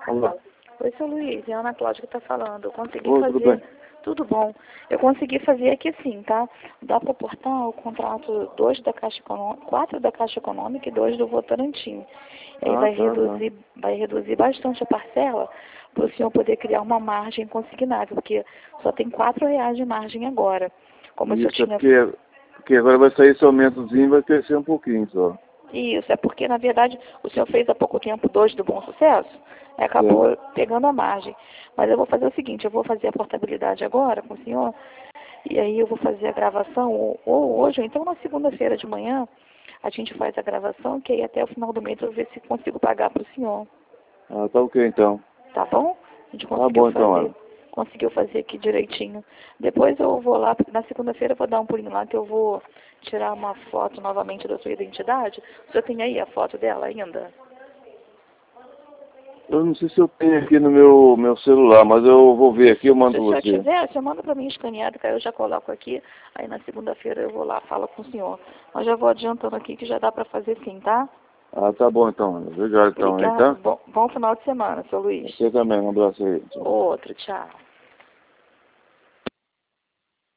Olá. Oi, seu Luiz, é a Ana Cláudia que está falando. Eu consegui Oi, fazer... tudo bem? Tudo bom. Eu consegui fazer aqui sim, tá? Dá para portar o contrato 2 da Caixa Econômica, 4 da Caixa Econômica e 2 do Votorantim. E aí Ah, tá. vai reduzir bastante a parcela para o senhor poder criar uma margem consignável, porque só tem R$ 4 de margem agora. Como o senhor Isso é tinha... porque agora vai sair esse aumentozinho, vai crescer um pouquinho só. Isso, é porque, na verdade, o senhor fez há pouco tempo 2 do Bom Sucesso, e Certo. acabou pegando a margem. Mas eu vou fazer o seguinte, eu vou fazer a portabilidade agora com o senhor, e aí eu vou fazer a gravação, ou hoje, ou então na segunda-feira de manhã, a gente faz a gravação, que aí até o final do mês eu vou ver se consigo pagar para o senhor. Ah, tá ok então. Tá bom? A gente Tá bom então, Ana. conseguiu fazer aqui direitinho. Depois eu vou lá, na segunda-feira eu vou dar um pulinho lá, que eu vou tirar uma foto novamente da sua identidade. O senhor tem aí a foto dela ainda? Eu não sei se eu tenho aqui no meu celular, mas eu vou ver aqui e eu Se mando o pra senhor você. tiver, você manda para mim escaneado, que aí eu já coloco aqui. Aí na segunda-feira eu vou lá, falo com o senhor. Mas já vou adiantando aqui que já dá para fazer sim, tá? Ah, tá bom então, Ana. Obrigado então aí, Obrigado. tá? Bom final de semana, seu Luiz. Você também, um abraço aí. Tchau. Outro, tchau.